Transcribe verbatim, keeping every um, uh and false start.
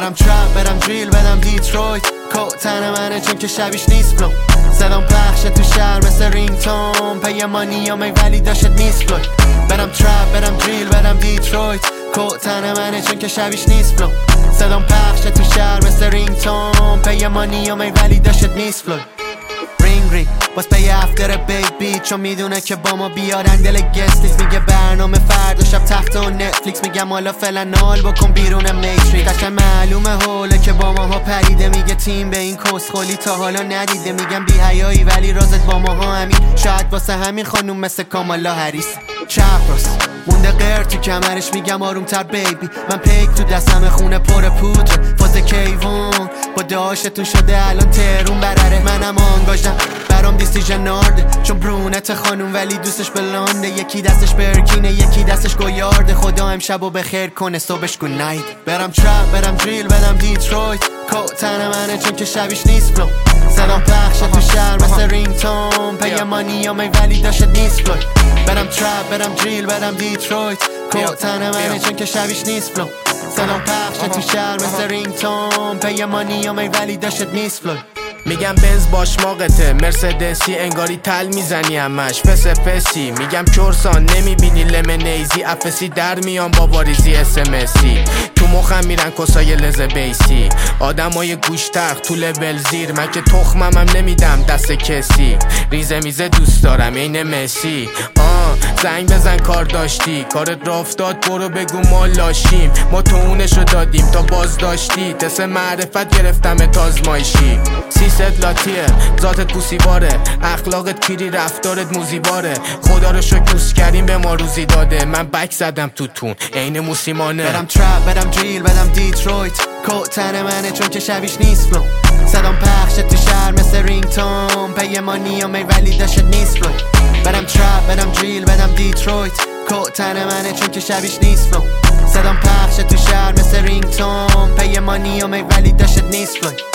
برم ترپ برم دریل بدم دیترویت کوت تن منه چون که شبیش نیست فلو صدام پخشه تو شهر مثل رینگتون پی مانیامه ولی داشت نیست فلو برم ترپ برم دریل بدم دیترویت کوت تن منه چون که شبیش نیست فلو صدام پخشه تو شهر مثل رینگتون پی مانیامه ولی داشت نیست فلو رینگ رینگ باز پی افتر بیبی چون میدونه که با ما بیارن دل گستلیس میگه برنامه فردا شب تخت و نتفلیکس میگم حالا فعلا نال بکن بیرون میتریک قشنگ معلومه هوله که با ماها پریده میگه تیم به این کسخولی تا حالا ندیده میگم بی حیایی ولی رازت با ماها همین شاید واسه همین خانوم مثل کامالا هریس چپ راست مونده غیر تو کمرش میگم آروم تر بیبی من پیک تو دستم خونه پر پودر فاز کیوان با داشتون شده الان ترون برره منم آنگاژم برام دیسیژن نارده چون برونت خانوم ولی دوستش بلانده یکی دستش برکینه یکی دستش گویارده خدا امشبو بخیر کنه صبحش گود نایت برم ترپ برم دریل بدم دیترویت کوت تن منه چون که شبیش نیست فلو صدام پخشه تو شهر مثل رینگتون پی مانیامه ولی داشت نیست فلو برم ترپ برم دریل بدم دیترویت کوت تن منه چون که شبیش نیست فلو صدام پخشه تو شهر مثل رینگتون پی مانیامه ولی داشت نیست فلو میگم بنز باش ماقته مرسدسی انگاری تل میزنی همش فس فسی میگم چورسان نمیبینی لمنیزی افسی در میان با واریزی اسمسی تو مخم میرن کسای لزه بیسی آدمای گوشترخ تو لول زیر من که تخمم هم نمیدم دست کسی ریزه میزه دوست دارم این مسی آه زنگ بزن کار داشتی کارت را افتاد برو بگو ما لاشیم ما تو اونشو دادیم تا باز داشتی تست معرفت گرفتم تازمایشی سیست لاتیه ذاتت بوسیواره اخلاقت پیری رفتارت موزیواره خدا رو شکر دوست کردیم به ما روزی داده من بک زدم تو تون عین موسیمانه برم ترپ برم دریل بدم دیترویت کوت تن منه چون که شبیش نیست فلو صدام پخشه تو شهر مثل رینگتون پی مانیامه ولی داشت نیست فلو برم ترپ برم دریل بدم دیترویت کوت تن منه چون که شبیش نیست فلو صدام پخشه تو شهر مثل رینگتون پی مانیامه ولی داشت نیست فلو